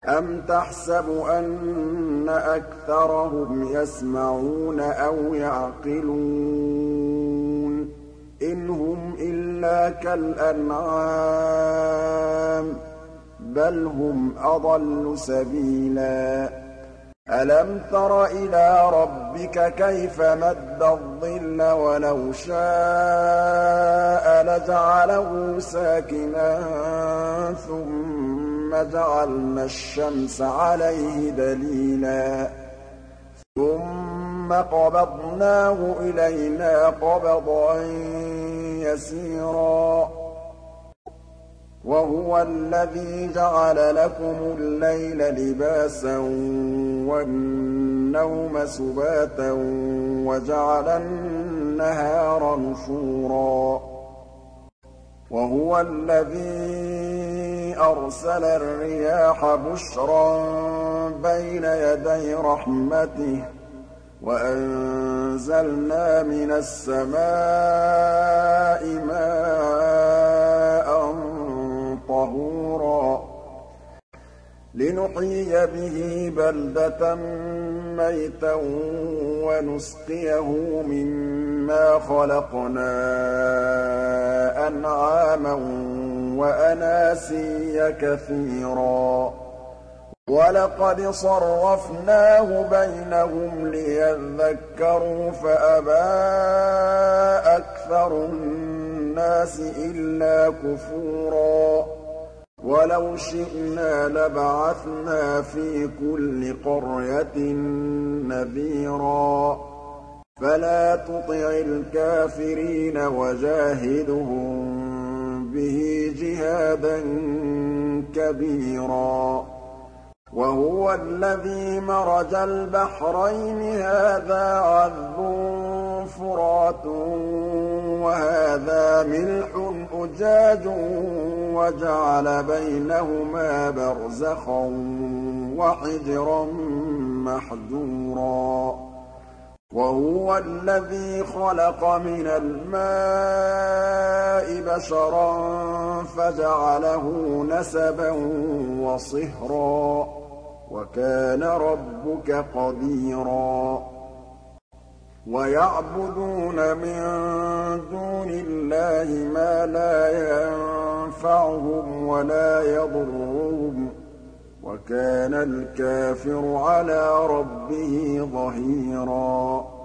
أَمْ تَحْسَبُ أَنَّ أَكْثَرَهُمْ يَسْمَعُونَ أَوْ يَعْقِلُونَ ۚ إِنْ هُمْ إِلَّا كَالْأَنْعَامِ ۖ بَلْ هُمْ أَضَلُّ سَبِيلًا أَلَمْ تَرَ إِلَىٰ رَبِّكَ كَيْفَ مَدَّ الظِّلَّ وَلَوْ شَاءَ لَجَعَلَهُ سَاكِنًا ثُمَّ جَعَلْنَا الشَّمْسَ عَلَيْهِ دَلِيلًا ثُمَّ قَبَضْنَاهُ إِلَيْنَا قَبْضًا يَسِيرًا وَهُوَ الَّذِي جَعَلَ لَكُمُ اللَّيْلَ لِبَاسًا وَالنَّوْمَ سُبَاتًا وَجَعَلَ النَّهَارَ نُشُورًا وَهُوَ الَّذِي أَرْسَلَ الرِّيَاحَ بُشْرًا بَيْنَ يَدَيْ رَحْمَتِهِ وَأَنزَلْنَا مِنَ السَّمَاءِ مَاءً طَهُورًا لِّنُحْيِيَ بِهِ بَلْدَةً مَّيْتًا وَنُسْقِيَهُ مِمَّا خَلَقْنَا أَنْعَامًا وَأَنَاسِيَّ كَثِيرًا وَلَقَدْ صَرَّفْنَاهُ بَيْنَهُمْ لِيَذَّكَّرُوا فَأَبَىٰ أَكْثَرُ النَّاسِ إِلَّا كُفُورًا وَلَوْ شِئْنَا لَبَعَثْنَا فِي كُلِّ قَرْيَةٍ نَّذِيرًا فَلَا تُطِعِ الْكَافِرِينَ وَجَاهِدْهُم بِهِ جِهَادًا كَبِيرًا وَهُوَ الَّذِي مَرَجَ الْبَحْرَيْنِ هَٰذَا عَذْبٌ فُرَاتٌ وَهَٰذَا مِلْحٌ أُجَاجٌ وَجَعَلَ بَيْنَهُمَا بَرْزَخًا وَحِجْرًا مَّحْجُورًا وَهُوَ الَّذِي خَلَقَ مِنَ الْمَاءِ بَشَرًا فَجَعَلَهُ نَسَبًا وَصِهْرًا ۗ وَكَانَ رَبُّكَ قَدِيرًا وَيَعْبُدُونَ مِن دُونِ اللَّهِ مَا لَا يَنفَعُهُمْ وَلَا يَضُرُّهُمْ ۗ وَكَانَ الْكَافِرُ عَلَىٰ رَبِّهِ ظَهِيرًا